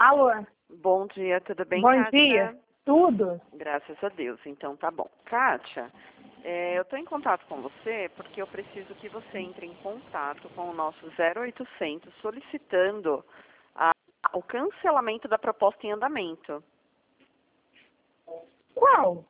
Alô? Bom dia, tudo bem, Bom Kátia? dia. Tudo? Graças a Deus, então tá bom. Kátia, eu estou em contato com você porque eu preciso que você entre em contato com o nosso 0800 solicitando o cancelamento da proposta em andamento. Qual?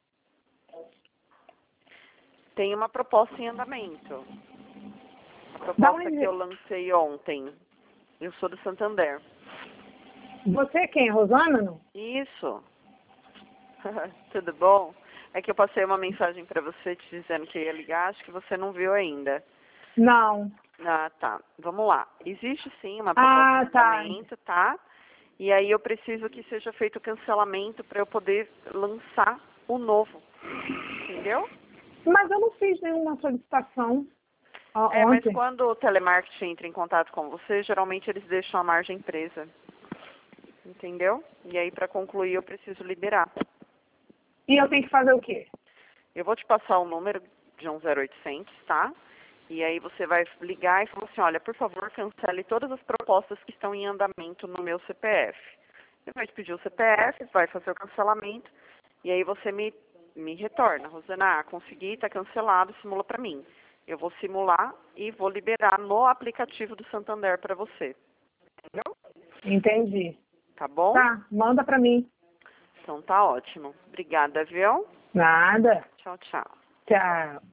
Tem uma proposta em andamento. A Da proposta onde? que eu lancei ontem. Eu sou do Santander. Você é quem? Rosana, não? Isso. Tudo bom? É que eu passei uma mensagem para você te dizendo que ia ligar, acho que você não viu ainda. Não. Ah, tá. Vamos lá. Existe sim uma proposta de andamento, tá? E aí eu preciso que seja feito o cancelamento para eu poder lançar o novo. Entendeu? Mas eu não fiz nenhuma solicitação Mas ontem. quando o telemarketing entra em contato com você, geralmente eles deixam a margem presa. Entendeu? E aí, para concluir, eu preciso liberar. E eu tenho que fazer o quê? Eu vou te passar o número de um 0800, tá? E aí você vai ligar e falar assim, olha, por favor, cancele todas as propostas que estão em andamento no meu CPF. Você vai te pedir o CPF, vai fazer o cancelamento, e aí você me retorna. Rosana, consegui, está cancelado, simula para mim. Eu vou simular e vou liberar no aplicativo do Santander para você. Entendeu? Entendi. Tá bom? Tá, manda pra mim. Então tá ótimo. Obrigada, viu? Nada. Tchau, tchau. Tchau.